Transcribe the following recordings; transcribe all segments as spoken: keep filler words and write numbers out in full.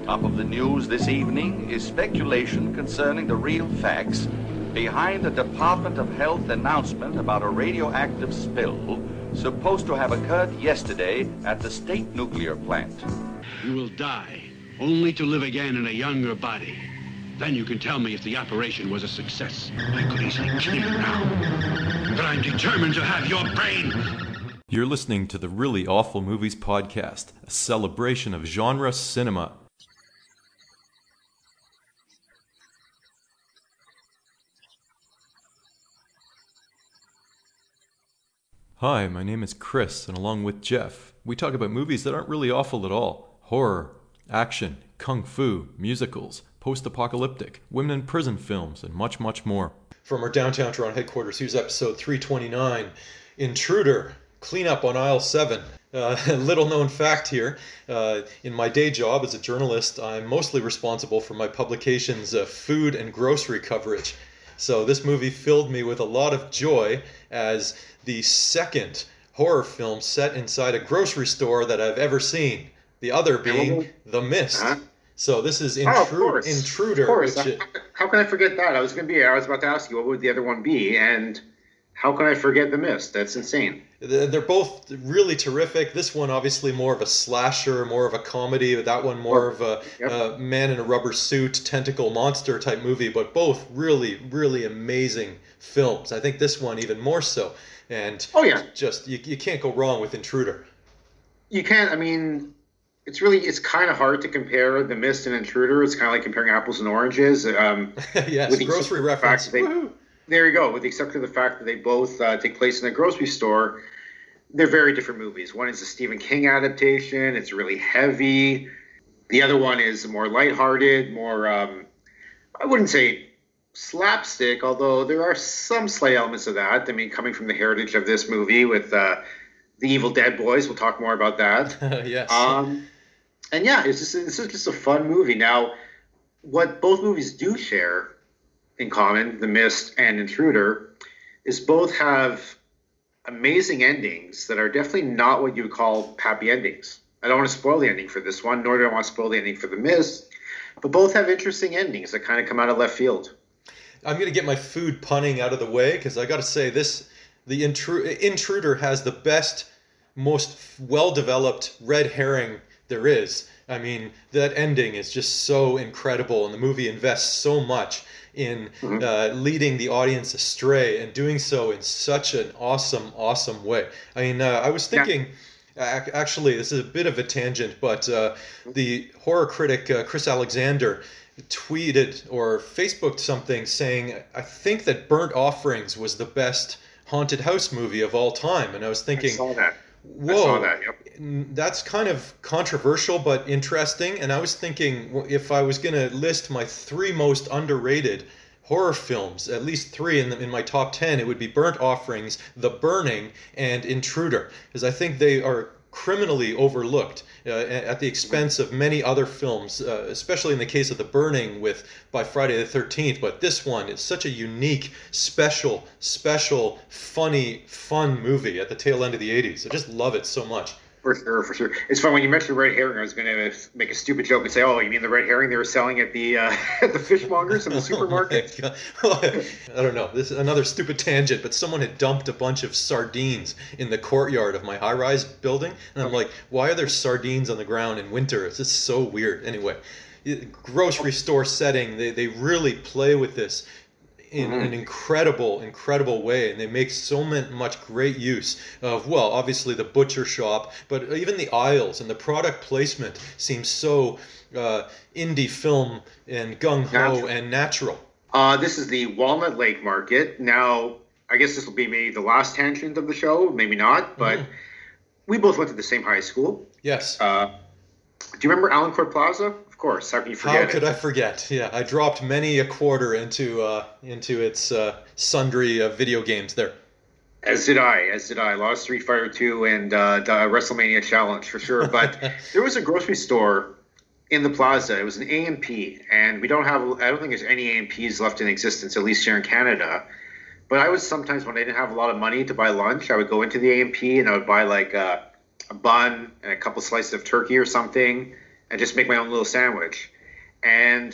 Top of the news this evening is speculation concerning the real facts behind the Department of Health announcement about a radioactive spill supposed to have occurred yesterday at the state nuclear plant. You will die, only to live again in a younger body. Then you can tell me if the operation was a success. I could easily kill you now, but I'm determined to have your brain. You're listening to the Really Awful Movies podcast, a celebration of genre cinema. Hi, my name is Chris, and along with Jeff, we talk about movies that aren't really awful at all. Horror, action, kung fu, musicals, post-apocalyptic, women in prison films, and much, much more. From our downtown Toronto headquarters, here's episode three twenty-nine, Intruder, Cleanup on Aisle seven. Uh, little known fact here, uh, in my day job as a journalist, I'm mostly responsible for my publication's uh, food and grocery coverage. So this movie filled me with a lot of joy as the second horror film set inside a grocery store that I've ever seen. The other being The Mist. Huh? So this is oh, of Intru- course. Intruder. Of course. Which it, how can I forget that? I was going to be. I was about to ask you what would the other one be, and how can I forget The Mist? That's insane. They're both really terrific. This one obviously more of a slasher, more of a comedy. That one more of a yep. uh, man in a rubber suit, tentacle monster type movie. But both really, really amazing films. I think this one even more so. And oh yeah, just you you can't go wrong with Intruder. You can't. I mean, it's really it's kind of hard to compare The Mist and Intruder. It's kind of like comparing apples and oranges. Um, yes, with grocery reference. They, there you go. With the exception of the fact that they both uh, take place in a grocery store, they're very different movies. One is a Stephen King adaptation. It's really heavy. The other one is more lighthearted, more um, I wouldn't say slapstick, although there are some slight elements of that. I mean, coming from the heritage of this movie with uh, the Evil Dead boys, we'll talk more about that. yes. Um, and yeah, it's just this is just a fun movie. Now, what both movies do share in common, The Mist and Intruder, is both have amazing endings that are definitely not what you would call happy endings. I don't want to spoil the ending for this one, nor do I want to spoil the ending for The Mist, but both have interesting endings that kind of come out of left field. I'm going to get my food punning out of the way because I got to say this, the intru- Intruder has the best, most well-developed red herring there is. I mean, that ending is just so incredible, and the movie invests so much in mm-hmm. uh, leading the audience astray and doing so in such an awesome, awesome way. I mean, uh, I was thinking... Yeah. Actually, this is a bit of a tangent, but uh, the horror critic uh, Chris Alexander tweeted or Facebooked something saying, I think that Burnt Offerings was the best haunted house movie of all time. And I was thinking, I saw that. Whoa, I saw that, yep. That's kind of controversial but interesting. And I was thinking, if I was going to list my three most underrated horror films, at least three in, the, in my top ten, it would be Burnt Offerings, The Burning, and Intruder, because I think they are criminally overlooked uh, at the expense of many other films, uh, especially in the case of The Burning with by Friday the thirteenth. But this one is such a unique, special, special, funny, fun movie at the tail end of the eighties. I just love it so much. For sure, for sure. It's fun when you mentioned red herring. I was going to make a stupid joke and say, "Oh, you mean the red herring they were selling at the uh, at the fishmongers in the supermarket?" Oh I don't know. This is another stupid tangent, but someone had dumped a bunch of sardines in the courtyard of my high-rise building, and I'm like, "Why are there sardines on the ground in winter? It's just so weird." Anyway, grocery store setting. They they really play with this in mm-hmm. an incredible, incredible way. And they make so much great use of, well, obviously the butcher shop, but even the aisles and the product placement seems so uh, indie film and gung-ho natural. and natural. Uh, this is the Walnut Lake Market. Now, I guess this will be maybe the last tangent of the show, maybe not, but mm-hmm. we both went to the same high school. Yes. Uh, do you remember Allen Court Plaza? Of course, how can you forget? How could it? I forget? Yeah, I dropped many a quarter into uh, into its uh, sundry uh, video games there. As did I, as did I. A lot of Street Fighter two and uh, the WrestleMania Challenge for sure. But there was a grocery store in the plaza. It was an A M P, and we don't have. I don't think there's any A M Ps left in existence, at least here in Canada. But I was sometimes when I didn't have a lot of money to buy lunch, I would go into the A M P and I would buy like a, a bun and a couple slices of turkey or something. and just make my own little sandwich. And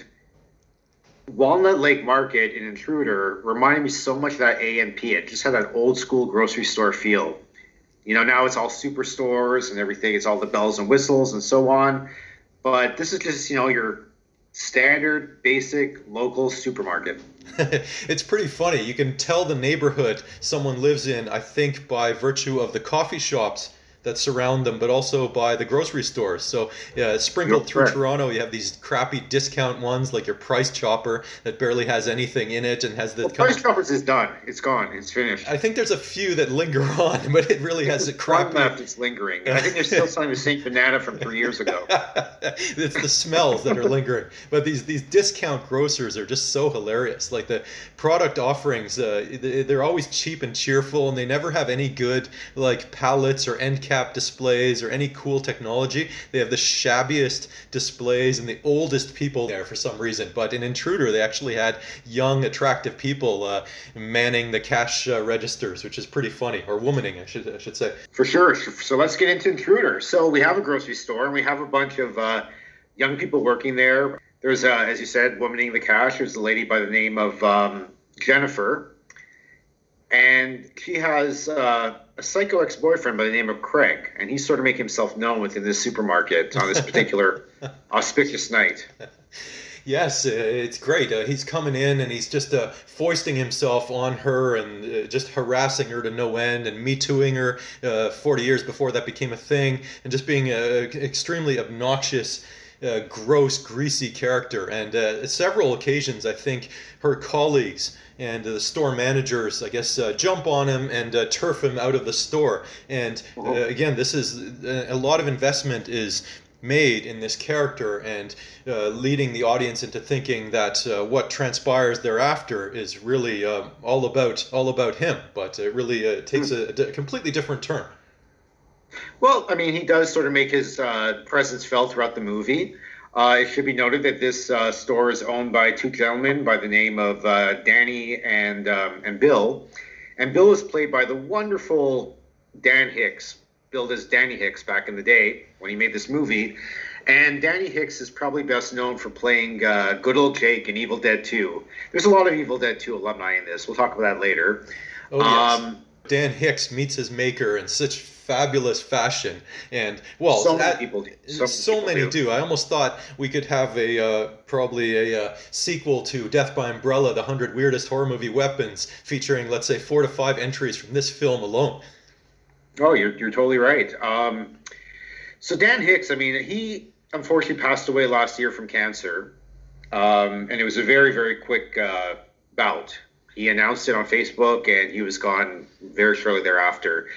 Walnut Lake Market in Intruder reminded me so much of that A and P. It just had that old school grocery store feel. You know, now it's all superstores and everything. It's all the bells and whistles and so on. But this is just, you know, your standard, basic, local supermarket. It's pretty funny. You can tell the neighborhood someone lives in, I think, by virtue of the coffee shops that surround them, but also by the grocery stores. So yeah, sprinkled You're through correct. Toronto, you have these crappy discount ones like your Price Chopper that barely has anything in it and has the Well, kind Price of- Choppers is done. It's gone. It's finished. I think there's a few that linger on, but it really has a One crappy. left is lingering. And I think they're still selling the Saint Banana from three years ago. It's the smells that are lingering. But these these discount grocers are just so hilarious. Like the product offerings, uh, they- they're always cheap and cheerful, and they never have any good like palettes or end cap displays or any cool technology. They have the shabbiest displays and the oldest people there for some reason. But in Intruder, they actually had young, attractive people uh, manning the cash uh, registers, which is pretty funny, or womaning, I should I should say. For sure. So let's get into Intruder. So we have a grocery store, and we have a bunch of uh, young people working there. There's, uh, as you said, womaning the cash. There's a lady by the name of um, Jennifer, and she has uh, a psycho ex-boyfriend by the name of Craig, and he's sort of making himself known within this supermarket on this particular auspicious night. Yes, uh, it's great. Uh, he's coming in and he's just uh, foisting himself on her and uh, just harassing her to no end and me tooing her uh, forty years before that became a thing, and just being an extremely obnoxious, uh, gross, greasy character. And uh, several occasions, I think her colleagues and the store managers, I guess, uh, jump on him and uh, turf him out of the store. And uh, again, this is uh, a lot of investment is made in this character, and uh, leading the audience into thinking that uh, what transpires thereafter is really uh, all about all about him. But it really uh, takes a, a completely different turn. Well, I mean, he does sort of make his uh, presence felt throughout the movie. Uh, it should be noted that this uh, store is owned by two gentlemen by the name of uh, Danny and um, and Bill. And Bill is played by the wonderful Dan Hicks, billed as Danny Hicks back in the day when he made this movie. And Danny Hicks is probably best known for playing uh, good old Jake in Evil Dead two. There's a lot of Evil Dead two alumni in this. We'll talk about that later. Oh yes, Um, Dan Hicks meets his maker in such fabulous fashion, and well, So many that- people do. So, So many many people do. do. I almost thought we could have a uh, probably a uh, sequel to Death by Umbrella, the hundred weirdest horror movie weapons, featuring let's say four to five entries from this film alone. Oh, you're you're totally right. Um, so Dan Hicks, I mean, he unfortunately passed away last year from cancer, um, and it was a very very quick uh, bout. He announced it on Facebook, and he was gone very shortly thereafter.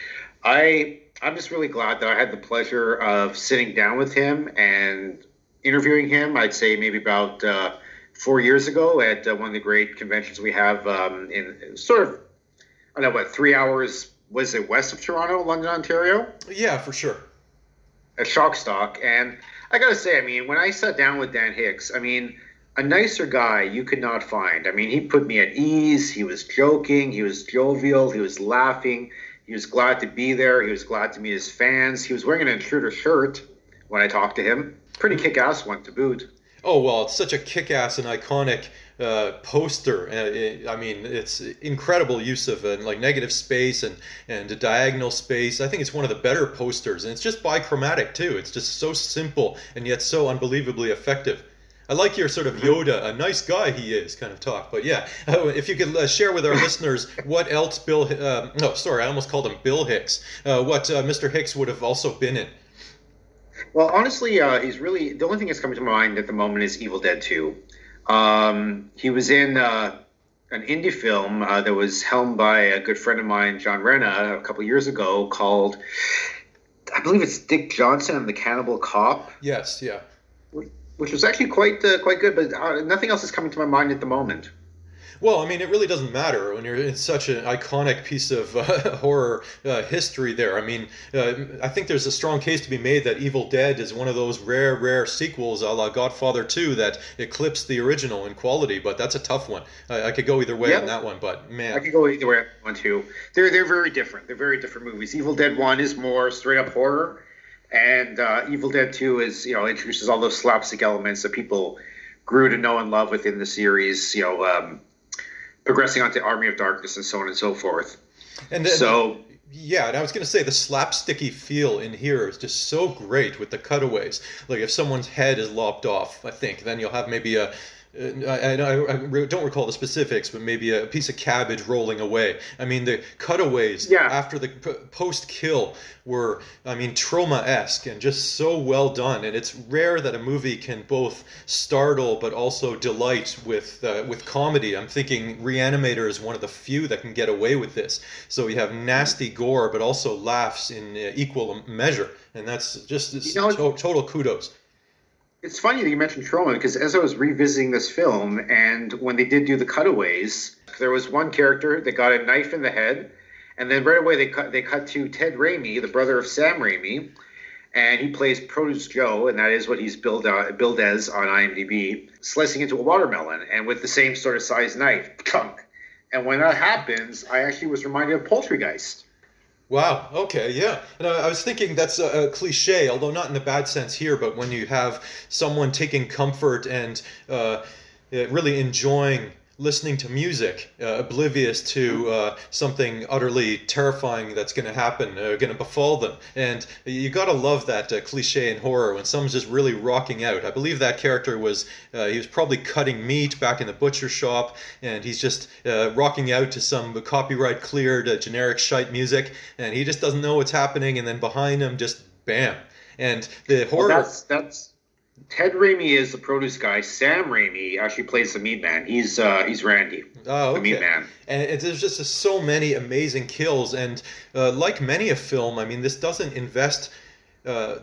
I I'm just really glad that I had the pleasure of sitting down with him and interviewing him. I'd say maybe about uh, four years ago at uh, one of the great conventions we have um, in sort of I don't know what three hours. Was it west of Toronto, London, Ontario? Yeah, for sure. At Shockstock. And I gotta say, I mean, when I sat down with Dan Hicks, I mean, a nicer guy you could not find. I mean, he put me at ease. He was joking. He was jovial. He was laughing. He was glad to be there. He was glad to meet his fans. He was wearing an Intruder shirt when I talked to him. Pretty kick-ass one to boot. Oh, well, it's such a kick-ass and iconic uh, poster. Uh, it, I mean, it's incredible use of uh, like negative space and, and a diagonal space. I think it's one of the better posters, and it's just bichromatic, too. It's just so simple and yet so unbelievably effective. I like your sort of Yoda, a nice guy he is kind of talk. But yeah, uh, if you could uh, share with our listeners what else Bill, uh, no, sorry, I almost called him Bill Hicks, uh, what uh, Mister Hicks would have also been in. Well, honestly, uh, he's really the only thing that's coming to mind at the moment is Evil Dead two. Um, he was in uh, an indie film uh, that was helmed by a good friend of mine, John Renna, a couple years ago, called I believe it's Dick Johnson and the Cannibal Cop, Yes, yeah. which was actually quite uh, quite good. But uh, nothing else is coming to my mind at the moment. Well, I mean, it really doesn't matter when you're in such an iconic piece of uh, horror uh, history there. I mean, uh, I think there's a strong case to be made that Evil Dead is one of those rare, rare sequels a la Godfather two that eclipsed the original in quality, but that's a tough one. I, I could go either way Yeah. on that one, but man. I could go either way on two. They're they're very different. They're very different movies. Evil Dead one is more straight up horror, And uh, Evil Dead two is, you know, introduces all those slapstick elements that people grew to know and love within the series, you know, um, progressing onto Army of Darkness and so on and so forth. And then, so, yeah, and I was going to say the slapsticky feel in here is just so great with the cutaways. Like if someone's head is lopped off, I think, then you'll have maybe a Uh, I, I, I don't recall the specifics, but maybe a piece of cabbage rolling away. I mean, the cutaways yeah. after the p- post-kill were, I mean, Troma-esque and just so well done. And it's rare that a movie can both startle but also delight with uh, with comedy. I'm thinking Reanimator is one of the few that can get away with this. So you have nasty gore, but also laughs in uh, equal measure. And that's just you know, to- total kudos. It's funny that you mentioned Troma, because as I was revisiting this film, and when they did do the cutaways, there was one character that got a knife in the head, and then right away they cut they cut to Ted Raimi, the brother of Sam Raimi, and he plays Produce Joe, and that is what he's billed, uh, billed as on IMDb, slicing into a watermelon, and with the same sort of size knife, chunk. And when that happens, I actually was reminded of Poltergeist. Wow. Okay. Yeah. And I, I was thinking that's a, a cliche, although not in a bad sense here. But when you have someone taking comfort and uh, really enjoying listening to music, uh, oblivious to uh, something utterly terrifying that's going to happen, uh, going to befall them. And you got to love that uh, cliche in horror when someone's just really rocking out. I believe that character was, uh, he was probably cutting meat back in the butcher shop, and he's just uh, rocking out to some copyright cleared uh, generic shite music, and he just doesn't know what's happening, and then behind him, just bam. And the horror... Well, that's... that's... Ted Raimi is the produce guy. Sam Raimi actually plays the meat man. He's uh, he's Randy, oh, okay. the meat man. And it, there's just so many amazing kills. And uh, like many a film, I mean, this doesn't invest uh,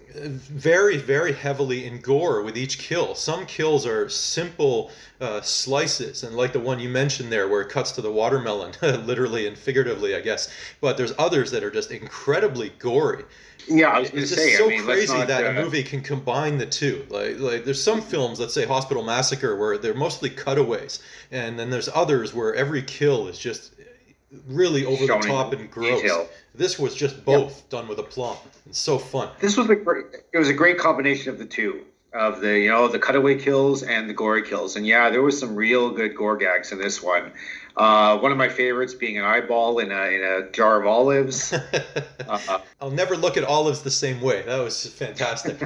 very, very heavily in gore with each kill. Some kills are simple uh, slices, and like the one you mentioned there where it cuts to the watermelon, literally and figuratively, I guess. But there's others that are just incredibly gory. Yeah, I was going to it's say. just so I mean, crazy not, that uh, a movie can combine the two. Like, like there's some films, let's say Hospital Massacre, where they're mostly cutaways, and then there's others where every kill is just really over the top and gross. Detail. This was just both yep. done with aplomb. It's so fun. This was a great. It was a great combination of the two, of the you know the cutaway kills and the gory kills. And yeah, there was some real good gore gags in this one. Uh, one of my favorites being an eyeball in a in a jar of olives. uh, I'll never look at olives the same way. That was fantastic.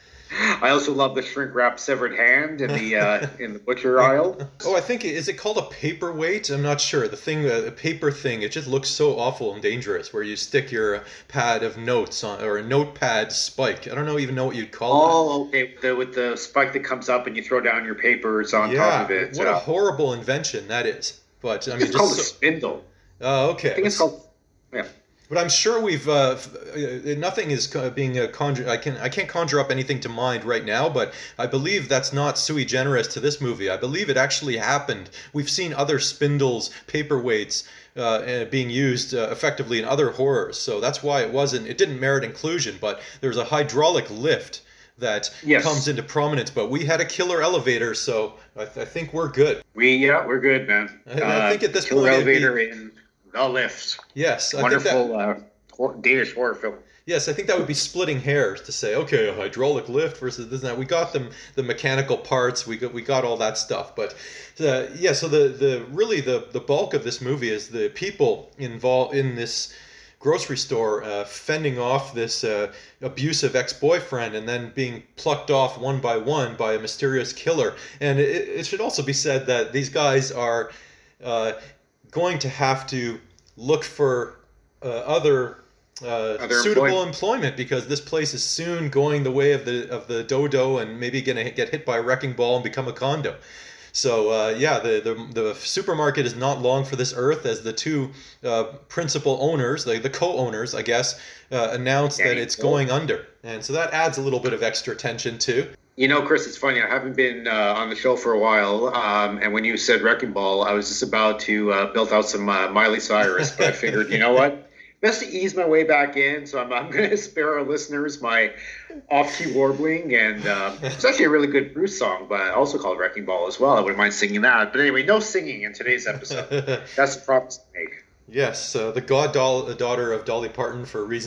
I also love the shrink wrap severed hand in the uh, in the butcher aisle. Oh, I think is it called a paperweight? I'm not sure. The thing, the paper thing, it just looks so awful and dangerous. Where you stick your pad of notes on, or a notepad spike. I don't know even know what you'd call it. Oh, that. okay. The, with the spike that comes up and you throw down your papers on yeah, top of it. What uh, a horrible invention that is. But I mean, it's just called so, a spindle. Oh, uh, okay. I think it's called. Yeah. But I'm sure we've uh, nothing is being uh, conjured. I can I can't conjure up anything to mind right now, but I believe that's not sui generis to this movie. I believe it actually happened. We've seen other spindles, paperweights uh, being used uh, effectively in other horrors, so that's why it wasn't. It didn't merit inclusion. But there's a hydraulic lift that yes. comes into prominence. But we had a killer elevator, so I, th- I think we're good. We yeah, we're good, man. I, I think at this killer point, elevator be, in The Lift. Yes, I wonderful think that, uh, Danish horror film. Yes, I think that would be splitting hairs to say, okay, a hydraulic lift versus this and that. We got them the mechanical parts, we got we got all that stuff, but uh, yeah. So the the really the the bulk of this movie is the people involved in this grocery store uh, fending off this uh, abusive ex-boyfriend and then being plucked off one by one by a mysterious killer. And it, it should also be said that these guys are uh, going to have to look for uh, other uh, suitable employment. employment because this place is soon going the way of the of the dodo and maybe going to get hit by a wrecking ball and become a condo. So uh, yeah, the, the the supermarket is not long for this earth as the two uh, principal owners, the, the co-owners, I guess, uh, announce that it's going under. And so that adds a little bit of extra tension too. You know, Chris, it's funny. I haven't been uh, on the show for a while. Um, and when you said Wrecking Ball, I was just about to uh, build out some uh, Miley Cyrus. But I figured, you know what? Best to ease my way back in. So I'm, I'm going to spare our listeners my off-key warbling. And uh, it's actually a really good Bruce song, but also called Wrecking Ball as well. I wouldn't mind singing that. But anyway, no singing in today's episode. That's the promise to make. Yes, uh, the god doll, daughter of Dolly Parton for reasons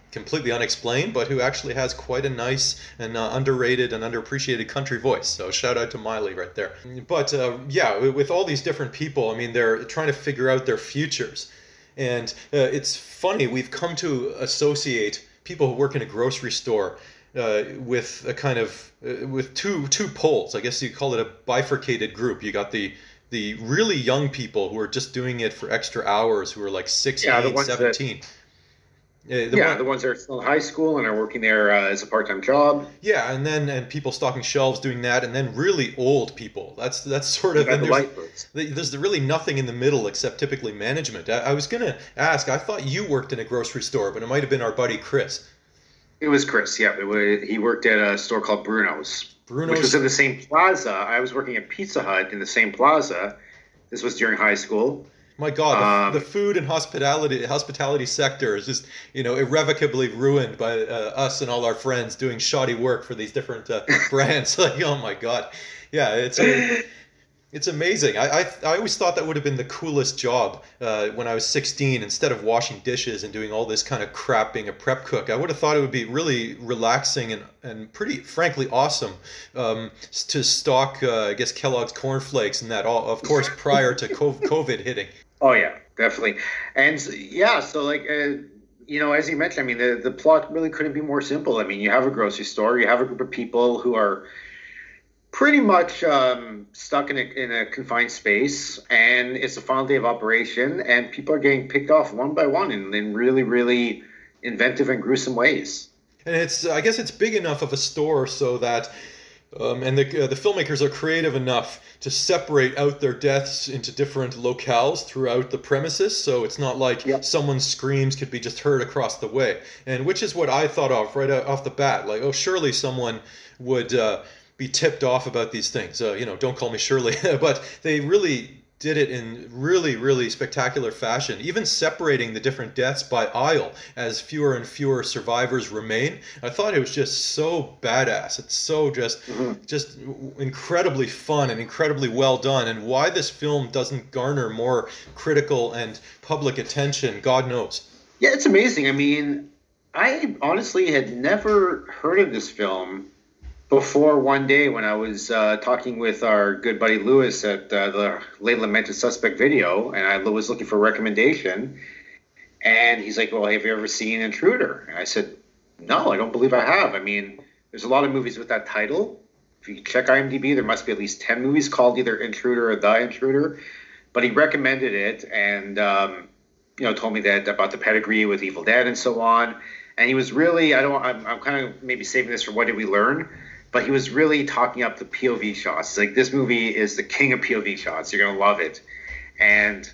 completely unexplained, but who actually has quite a nice and uh, underrated and underappreciated country voice. So shout out to Miley right there. But uh, yeah, with all these different people, I mean, they're trying to figure out their futures. And uh, it's funny, we've come to associate people who work in a grocery store uh, with a kind of, uh, with two two poles. I guess you call it a bifurcated group. You got the the really young people who are just doing it for extra hours, who are like sixteen, yeah, the ones seventeen. That, yeah, the, yeah one, the ones that are still in high school and are working there uh, as a part-time job. Yeah, and then and people stocking shelves doing that, and then really old people. That's that's sort of and the there's, there's really nothing in the middle except typically management. I, I was gonna ask. I thought you worked in a grocery store, but it might have been our buddy Chris. It was Chris. Yeah, it was, he worked at a store called Bruno's, Bruno's, which was in the same plaza. I was working at Pizza Hut in the same plaza. This was during high school. My God, um, the, the food and hospitality hospitality sector is just, you know, irrevocably ruined by uh, us and all our friends doing shoddy work for these different uh, brands. Like, oh my God, yeah, it's a, it's amazing. I, I I always thought that would have been the coolest job uh, when I was sixteen. Instead of washing dishes and doing all this kind of crap being a prep cook, I would have thought it would be really relaxing and, and pretty, frankly, awesome um, to stock, uh, I guess, Kellogg's cornflakes and that, all, of course, prior to COVID hitting. Oh yeah, definitely. And yeah, so like uh, you know, as you mentioned, I mean, the the plot really couldn't be more simple. I mean, you have a grocery store, you have a group of people who are pretty much um, stuck in a in a confined space, and it's the final day of operation, and people are getting picked off one by one in, in really, really inventive and gruesome ways. And it's, I guess, it's big enough of a store so that. Um, and the uh, the filmmakers are creative enough to separate out their deaths into different locales throughout the premises, so it's not like yep. someone's screams could be just heard across the way. And which is what I thought of right off the bat, like, oh, surely someone would uh, be tipped off about these things. Uh, you know, don't call me Shirley, but they really did it in really, really spectacular fashion, even separating the different deaths by aisle as fewer and fewer survivors remain. I thought it was just so badass. It's so just mm-hmm. just incredibly fun and incredibly well done. And why this film doesn't garner more critical and public attention, God knows. Yeah, it's amazing. I mean, I honestly had never heard of this film before one day when I was uh, talking with our good buddy Lewis at uh, the Late Lamented Suspect video, and I was looking for a recommendation, and he's like, well, have you ever seen Intruder? And I said, no, I don't believe I have. I mean, there's a lot of movies with that title. If you check IMDb, there must be at least ten movies called either Intruder or The Intruder, but he recommended it and, um, you know, told me that about the pedigree with Evil Dead and so on, and he was really, I don't, I'm, I'm kind of maybe saving this for What Did We Learn? But he was really talking up the P O V shots. It's like, this movie is the king of P O V shots. You're gonna love it. And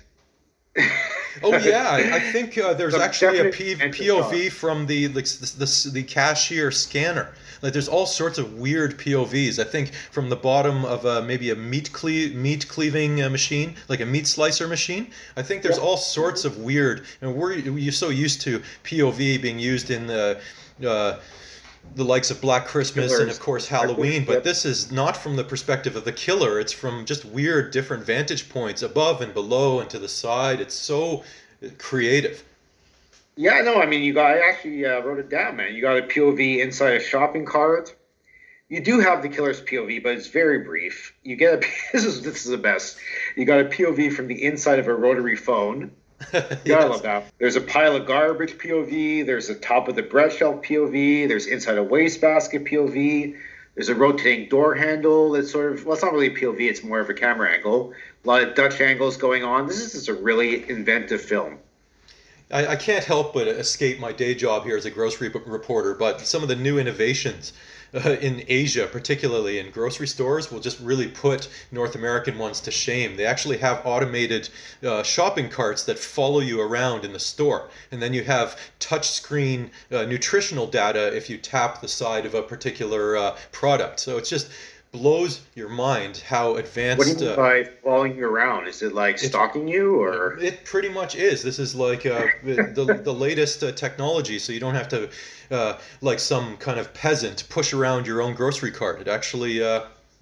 oh yeah, I, I think uh, there's actually a P- POV from the, like, the, the the cashier scanner. Like, there's all sorts of weird P O Vs. I think from the bottom of a, maybe a meat cle- meat cleaving uh, machine, like a meat slicer machine. I think there's all sorts of weird. And we're you're so used to P O V being used in the. Uh, the likes of Black Christmas Killers. And of course Halloween, but this is not from the perspective of the killer. It's from just weird different vantage points above and below and to the side. It's so creative. Yeah, no, I mean, you got, I actually uh, wrote it down, man. You got a P O V inside a shopping cart. You do have the killer's P O V, but it's very brief. You get a, this is this is the best. You got a P O V from the inside of a rotary phone. Yeah, yes. I love that. There's a pile of garbage P O V. There's the top of the bread shelf P O V. There's inside a wastebasket P O V. There's a rotating door handle that's sort of, well, it's not really a P O V. It's more of a camera angle. A lot of Dutch angles going on. This is just a really inventive film. I, I can't help but escape my day job here as a grocery reporter, but some of the new innovations Uh, in Asia, particularly in grocery stores, will just really put North American ones to shame. They actually have automated uh, shopping carts that follow you around in the store. And then you have touchscreen uh, nutritional data if you tap the side of a particular uh, product. So it's just blows your mind how advanced. What do you mean uh, by following you around? Is it like stalking you, or? It pretty much is. This is like uh, the the latest uh, technology, so you don't have to, uh, like some kind of peasant, push around your own grocery cart. It actually, uh,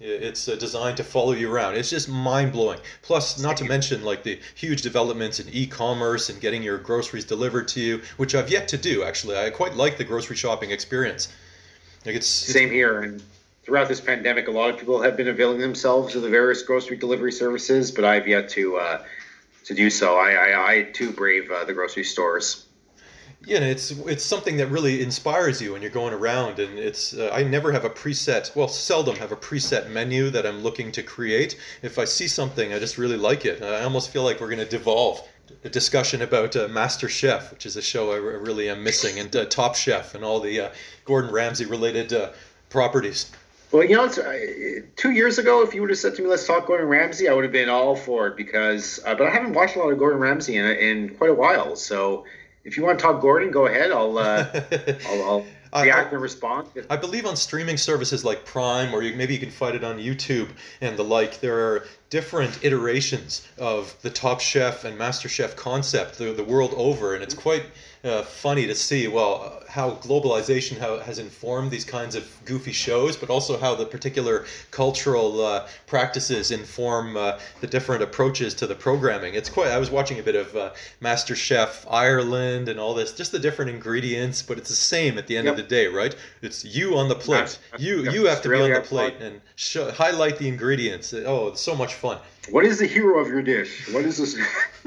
It's uh, designed to follow you around. It's just mind-blowing. Plus, not to mention like the huge developments in e-commerce and getting your groceries delivered to you, which I've yet to do actually. I quite like the grocery shopping experience. Like it's, it's same here. And throughout this pandemic, a lot of people have been availing themselves of the various grocery delivery services, but I've yet to uh, to do so. I I, I too brave uh, the grocery stores. Yeah, and it's it's something that really inspires you when you're going around, and it's uh, I never have a preset, well, seldom have a preset menu that I'm looking to create. If I see something, I just really like it. I almost feel like we're going to devolve a discussion about uh, Master Chef, which is a show I re- really am missing, and uh, Top Chef, and all the uh, Gordon Ramsay related uh, properties. Well, you know, it's, uh, two years ago, if you would have said to me, let's talk Gordon Ramsay, I would have been all for it because, uh, but I haven't watched a lot of Gordon Ramsay in, in quite a while, so if you want to talk Gordon, go ahead. I'll uh, I'll, I'll react I, and respond. I believe on streaming services like Prime, or you, maybe you can find it on YouTube and the like, there are different iterations of the Top Chef and Master Chef concept the, the world over, and it's quite uh, funny to see, well, how globalization how, has informed these kinds of goofy shows, but also how the particular cultural uh, practices inform uh, the different approaches to the programming. It's quite. I was watching a bit of uh, Master Chef Ireland and all this, just the different ingredients, but it's the same at the end yep. of the day, right? It's you on the plate. You you have to be on the plate and show, highlight the ingredients. Oh, it's so much fun. What is the hero of your dish? What is this?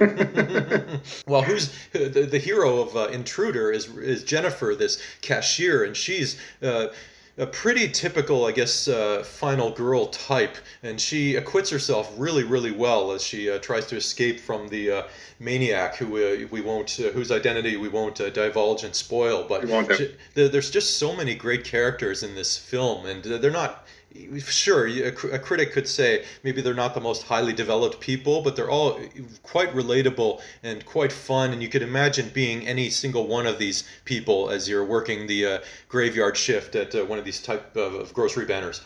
Well, who's the, the hero of uh, Intruder is is Jennifer, this cashier, and she's uh, a pretty typical, I guess, uh, final girl type, and she acquits herself really, really well as she uh, tries to escape from the uh, maniac who uh, we won't, uh, whose identity we won't uh, divulge and spoil. But she, there's just so many great characters in this film, and they're not. Sure, a, a critic could say maybe they're not the most highly developed people, but they're all quite relatable and quite fun, and you could imagine being any single one of these people as you're working the uh, graveyard shift at uh, one of these type of, of grocery banners.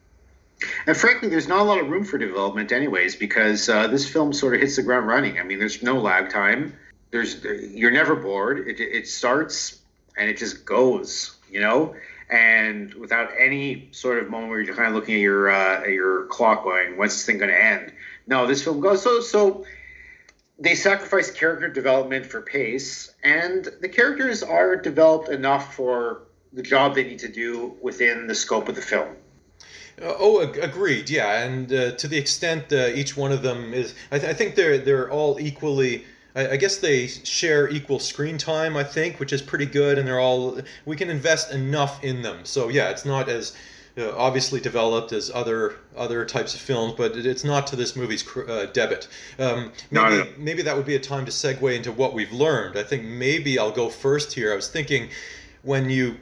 And frankly, there's not a lot of room for development anyways, because uh, this film sort of hits the ground running. I mean, there's no lag time. There's You're never bored. It, it starts and it just goes, you know? And without any sort of moment where you're kind of looking at your uh, at your clock going, when's this thing going to end? No, this film goes. So so they sacrifice character development for pace, and the characters are developed enough for the job they need to do within the scope of the film. Uh, oh, ag- agreed. Yeah, and uh, to the extent uh, each one of them is, I, th- I think they're they're all equally. I guess they share equal screen time, I think, which is pretty good, and they're all, we can invest enough in them. So yeah, it's not as uh, obviously developed as other other types of films, but it, it's not to this movie's uh, debit. Um, maybe, no, no. maybe that would be a time to segue into what we've learned. I think maybe I'll go first here. I was thinking when you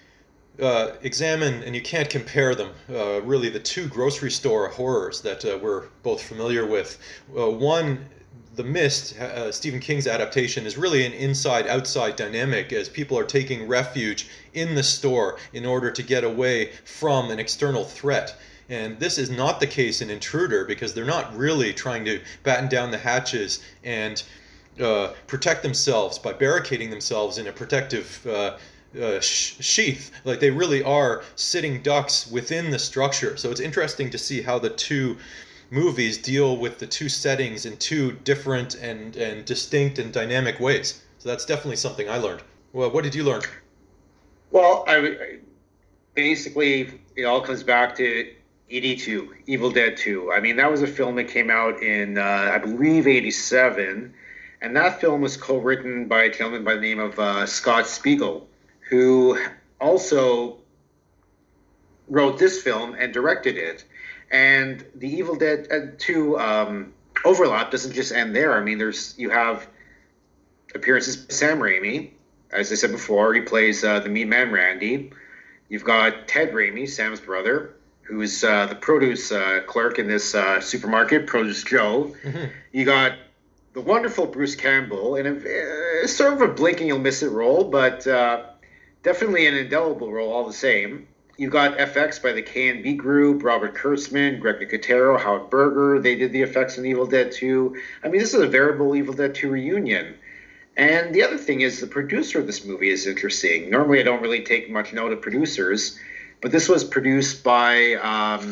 uh, examine, and you can't compare them, uh, really the two grocery store horrors that uh, we're both familiar with. Uh, one The Mist, uh, Stephen King's adaptation, is really an inside-outside dynamic as people are taking refuge in the store in order to get away from an external threat. And this is not the case in Intruder because they're not really trying to batten down the hatches and uh, protect themselves by barricading themselves in a protective uh, uh, sh- sheath. Like, they really are sitting ducks within the structure. So it's interesting to see how the two movies deal with the two settings in two different and, and distinct and dynamic ways. So that's definitely something I learned. Well, what did you learn? Well, I, I basically, it all comes back to E D two, Evil Dead two. I mean, that was a film that came out in, uh, I believe, eighty-seven. And that film was co-written by a gentleman by the name of uh, Scott Spiegel, who also wrote this film and directed it. And the Evil Dead two um, overlap doesn't just end there. I mean, there's you have appearances by Sam Raimi. As I said before, he plays uh, the Meat Man Randy. You've got Ted Raimi, Sam's brother, who's uh, the produce uh, clerk in this uh, supermarket, Produce Joe. Mm-hmm. You got the wonderful Bruce Campbell in a uh, sort of a blink and you'll miss it role, but uh, definitely an indelible role all the same. You've got F X by the K and B Group, Robert Kurtzman, Greg Nicotero, Howard Berger. They did the effects in Evil Dead two. I mean, this is a veritable Evil Dead two reunion. And the other thing is the producer of this movie is interesting. Normally, I don't really take much note of producers, but this was produced by um,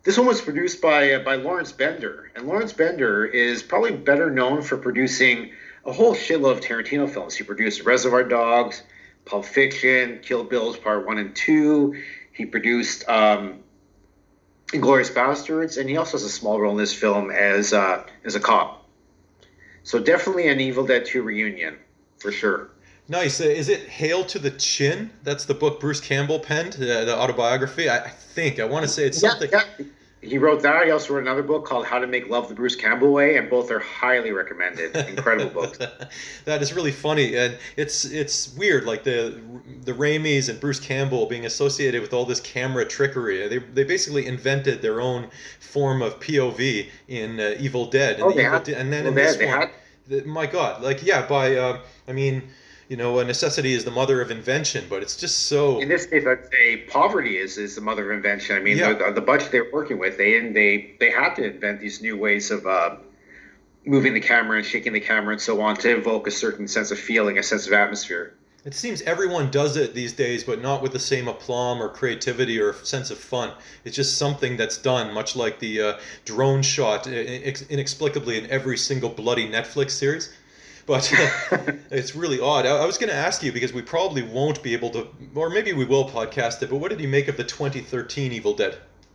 This one was produced by uh, by Lawrence Bender, and Lawrence Bender is probably better known for producing a whole shitload of Tarantino films. He produced Reservoir Dogs, Pulp Fiction, Kill Bills Part One and Two. He produced um, Inglourious Bastards, and he also has a small role in this film as uh, as a cop. So definitely an Evil Dead two reunion for sure. Nice. Uh, Is it Hail to the Chin? That's the book Bruce Campbell penned, uh, the autobiography. I, I think I want to say it's something. Yeah, yeah. He wrote that. He also wrote another book called How to Make Love the Bruce Campbell Way, and both are highly recommended. Incredible books. That is really funny, and it's it's weird, like the the Raimis and Bruce Campbell being associated with all this camera trickery. They they basically invented their own form of P O V in uh, Evil Dead, and, Oh, the they Evil had- De- and then well, in they this had- they one, had- the- my God, like yeah, by uh, I mean. You know, a necessity is the mother of invention, but it's just so. In this case, I'd say poverty is, is the mother of invention. I mean, Yeah. the, the budget they were working with, they and they they had to invent these new ways of uh, moving the camera and shaking the camera and so on to evoke a certain sense of feeling, a sense of atmosphere. It seems everyone does it these days, but not with the same aplomb or creativity or sense of fun. It's just something that's done, much like the uh, drone shot i- inex- inexplicably in every single bloody Netflix series. But it's really odd. I, I was going to ask you, because we probably won't be able to, or maybe we will podcast it, but what did you make of the twenty thirteen Evil Dead?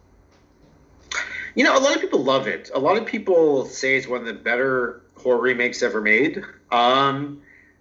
You know, a lot of people love it. A lot of people say it's one of the better horror remakes ever made. Um,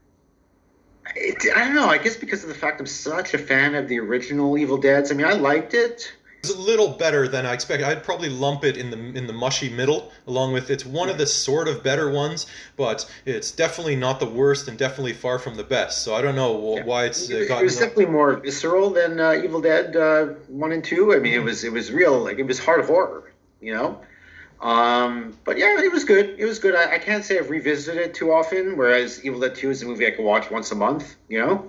it, I don't know. I guess because of the fact I'm such a fan of the original Evil Deads. I mean, I liked it. It's a little better than I expected. I'd probably lump it in the in the mushy middle, along with it's one of the sort of better ones, but it's definitely not the worst and definitely far from the best. So I don't know wh- Yeah. why it's uh, It, it gotten. was definitely more visceral than uh, Evil Dead uh, one and two. I mean, it was it was real. Like, it was hard horror, you know. Um, but yeah, it was good. It was good. I, I can't say I've revisited it too often, whereas Evil Dead two is a movie I can watch once a month, you know.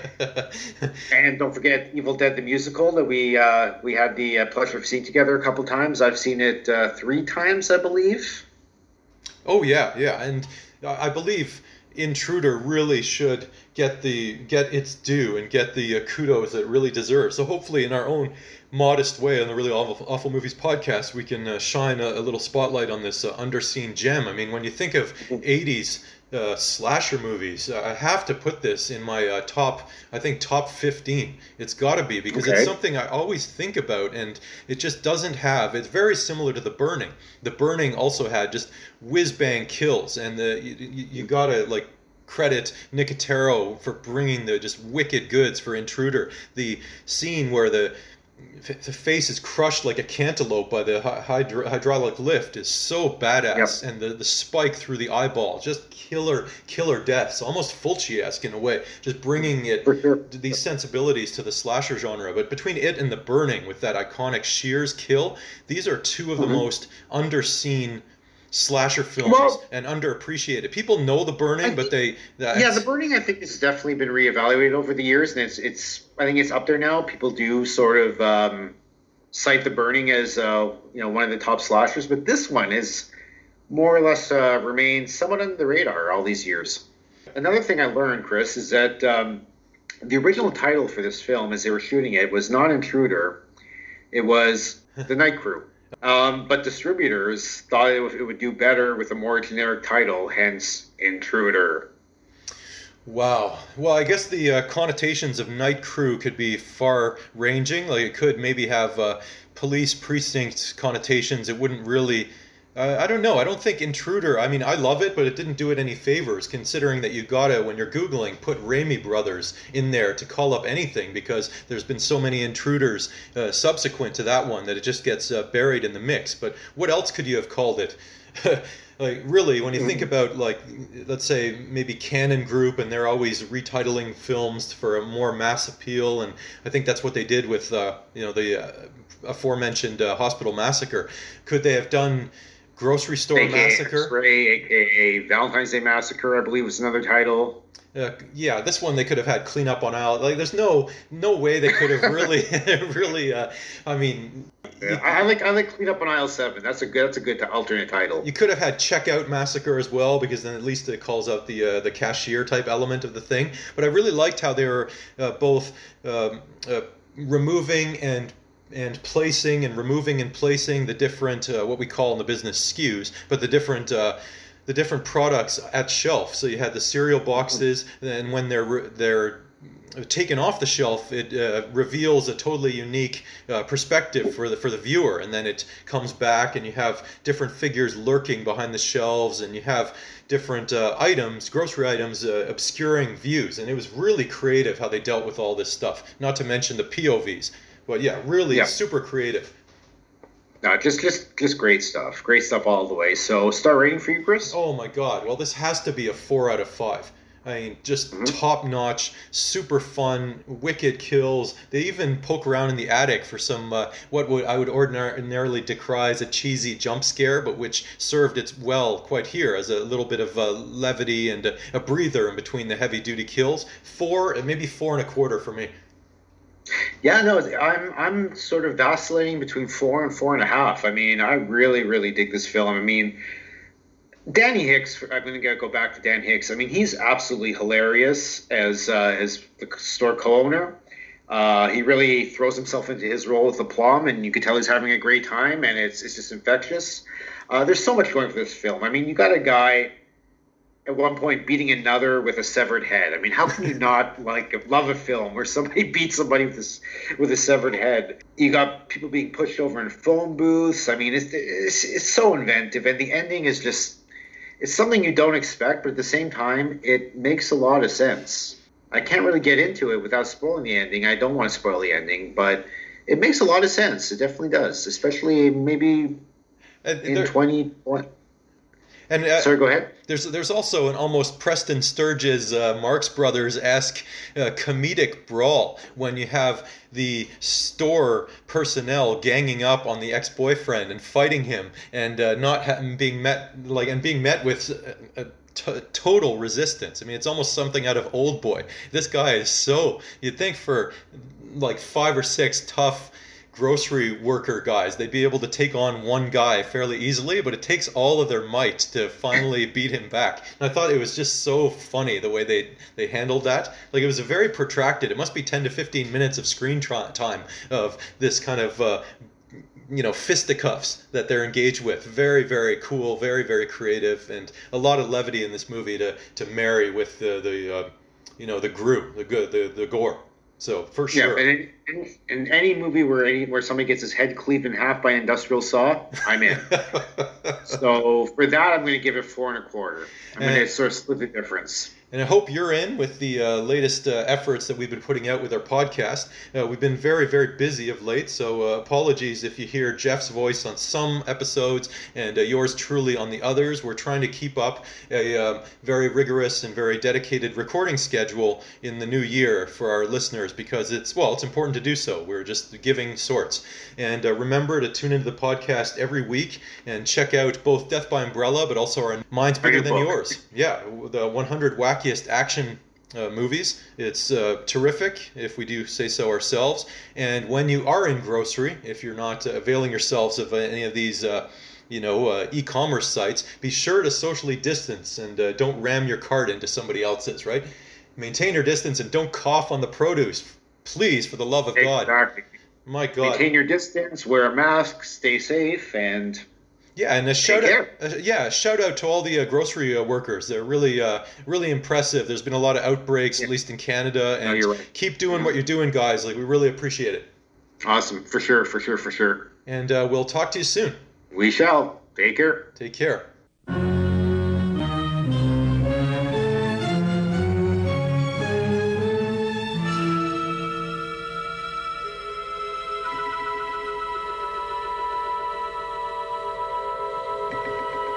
And don't forget Evil Dead the musical that we uh, we had the uh, pleasure of seeing together a couple times. I've seen it uh, three times, I believe. Oh yeah, yeah, and I I believe Intruder really should get the get its due and get the uh, kudos that it really deserves. So hopefully, in our own modest way on the Really Awful, Awful Movies podcast, we can uh, shine a, a little spotlight on this uh, underseen gem. I mean, when you think of eighties uh, slasher movies, uh, I have to put this in my uh, top, I think top fifteen. It's got to be, because Okay. it's something I always think about, and it just doesn't have. It's very similar to The Burning. The Burning also had just whiz bang kills, and the you, you, you gotta like credit Nicotero for bringing the just wicked goods for Intruder. The scene where the the face is crushed like a cantaloupe by the hy- hydro- hydraulic lift is so badass, Yep. and the, the spike through the eyeball, just killer killer deaths, almost Fulci-esque in a way, just bringing it For sure. these sensibilities to the slasher genre. But between it and The Burning, with that iconic Shears kill, these are two of the Mhm. most underseen slasher films Well- and underappreciated. People know The Burning, I but they Yeah, that's- The Burning, I think, has definitely been reevaluated over the years, and it's it's. I think it's up there now. People do sort of um, cite The Burning as uh, you know one of the top slashers, but this one is more or less uh, remained somewhat under the radar all these years. Another thing I learned, Chris, is that um, the original title for this film, as they were shooting it, was not Intruder. It was The Night Crew. Um, but distributors thought it would, it would do better with a more generic title, hence Intruder. Wow. Well, I guess the uh, connotations of Night Crew could be far-ranging. Like, it could maybe have uh, police precinct connotations. It wouldn't really. Uh, I don't know. I don't think Intruder. I mean, I love it, but it didn't do it any favors, considering that you gotta, when you're googling, put Raimi Brothers in there to call up anything, because there's been so many Intruders uh, subsequent to that one that it just gets uh, buried in the mix. But what else could you have called it? Like, really, when you think about, like, let's say maybe Canon Group, and they're always retitling films for a more mass appeal, and I think that's what they did with, uh, you know, the uh, aforementioned uh, Hospital Massacre. Could they have done Grocery Store A K A Massacre? X-Ray, A K A Valentine's Day Massacre, I believe was another title. Uh, yeah, this one they could have had Clean Up on Aisle. Like, there's no no way they could have really, really. Uh, I mean, Yeah, you, I I like I like Clean Up on Aisle Seven. That's a good that's a good alternate title. you could have had Checkout Massacre as well, because then at least it calls out the uh, the cashier type element of the thing. But I really liked how they were uh, both um, uh, removing and and placing and removing and placing the different uh, what we call in the business S K Us, but the different uh, the different products at shelf. So you had the cereal boxes, and when they're they're taken off the shelf, it uh, reveals a totally unique uh, perspective for the for the viewer, and then it comes back, and you have different figures lurking behind the shelves, and you have different uh, items, grocery items, uh, obscuring views, and it was really creative how they dealt with all this stuff. Not to mention the P O Vs, but yeah, really Yeah. super creative. No, just just just great stuff. Great stuff all the way. So, star rating for you, Chris? Oh my God! Well, this has to be a four out of five. I mean, just Mhm. top notch, super fun, wicked kills. They even poke around in the attic for some uh, what would I would ordinarily decry as a cheesy jump scare, but which served its well quite here as a little bit of uh, levity and a, a breather in between the heavy duty kills. Four, maybe four and a quarter for me. Yeah, no, I'm I'm sort of vacillating between four and four and a half. I mean, I really, really dig this film. I mean, Danny Hicks. I'm going to go back to Dan Hicks. I mean, he's absolutely hilarious as uh, as the store co-owner. Uh, he really throws himself into his role with aplomb, and you can tell he's having a great time, and it's it's just infectious. Uh, there's so much going for this film. I mean, you got a guy at one point beating another with a severed head. I mean, how can you not like love a film where somebody beats somebody with this with a severed head? You got people being pushed over in phone booths. I mean, it's it's, it's so inventive, and the ending is just it's something you don't expect, but at the same time, it makes a lot of sense. I can't really get into it without spoiling the ending. I don't want to spoil the ending, but it makes a lot of sense. It definitely does, especially maybe And in there- twenty. and uh, Sorry, go ahead. There's there's also an almost Preston Sturges, uh, Marx Brothers-esque uh, comedic brawl when you have the store personnel ganging up on the ex-boyfriend and fighting him, and uh, not ha- being met like and being met with a, a t- total resistance. I mean, it's almost something out of Old Boy. This guy is so you'd think for like five or six tough grocery worker guys, they'd be able to take on one guy fairly easily, but it takes all of their might to finally beat him back. And I thought it was just so funny the way they they handled that. Like, it was a very protracted, it must be ten to fifteen minutes of screen tra- time of this kind of uh, you know, fisticuffs that they're engaged with. Very, very cool, very, very creative, and a lot of levity in this movie to to marry with the the uh, you know, the grue, the good, the the gore. So for sure. Yeah, and in, in any movie where any, where somebody gets his head cleaved in half by an industrial saw, I'm in. So for that, I'm going to give it four and a quarter. I'm going to And- sort of split the difference. And I hope you're in with the uh, latest uh, efforts that we've been putting out with our podcast. Uh, we've been very, very busy of late, so uh, apologies if you hear Jeff's voice on some episodes and uh, yours truly on the others. We're trying to keep up a um, very rigorous and very dedicated recording schedule in the new year for our listeners because it's, well, it's important to do so. We're just giving sorts. And uh, remember to tune into the podcast every week and check out both Death by Umbrella, but also our Minds Bigger Than book. Yours. Yeah, the one hundred wackiest action uh, movies. It's uh, terrific, if we do say so ourselves. And when you are in grocery, if you're not uh, availing yourselves of any of these uh, you know, uh, e-commerce sites, be sure to socially distance and uh, don't ram your cart into somebody else's, right? Maintain your distance and don't cough on the produce. Please, for the love of God. Exactly. My God. Maintain your distance, wear a mask, stay safe, and Yeah, and a shout out, care. uh, yeah, a shout out to all the uh, grocery uh, workers. They're really, uh, really impressive. There's been a lot of outbreaks, at least in Canada, and you're right. keep doing what you're doing, guys. Like, we really appreciate it. awesome. For sure, for sure, for sure. And uh, we'll talk to you soon. We shall. Take care. Take care.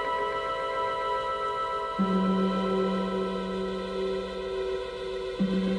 Thank you.